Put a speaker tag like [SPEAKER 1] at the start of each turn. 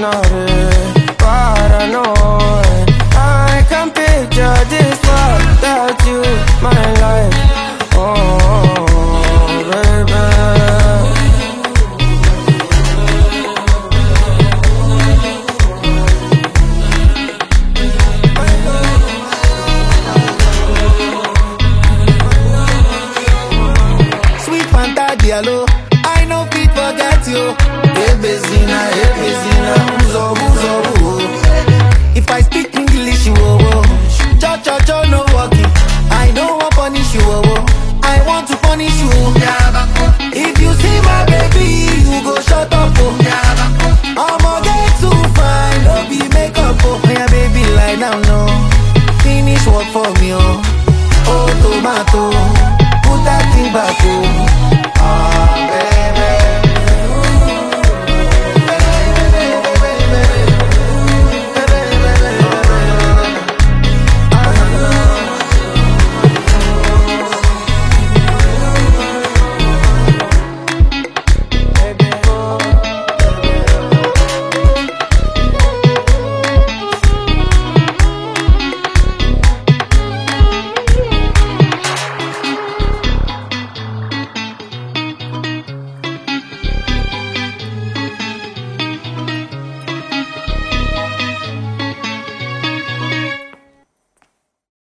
[SPEAKER 1] paranoid. I can picture this world without you, my life. Oh, baby.
[SPEAKER 2] Sweet Fanta Diallo, I know fit forget you. Hey Bezina, uzo, uzo, uzo. If I speak English, you oh, cho, no walking. I don't want punish you, oh, I want to punish you. If you see my baby, you go shut up, oh. I'ma get too fine, don't be makeup, oh. Yeah, baby, lie down, no. Finish work for me, oh. Oh, tomato, put that thing back, oh.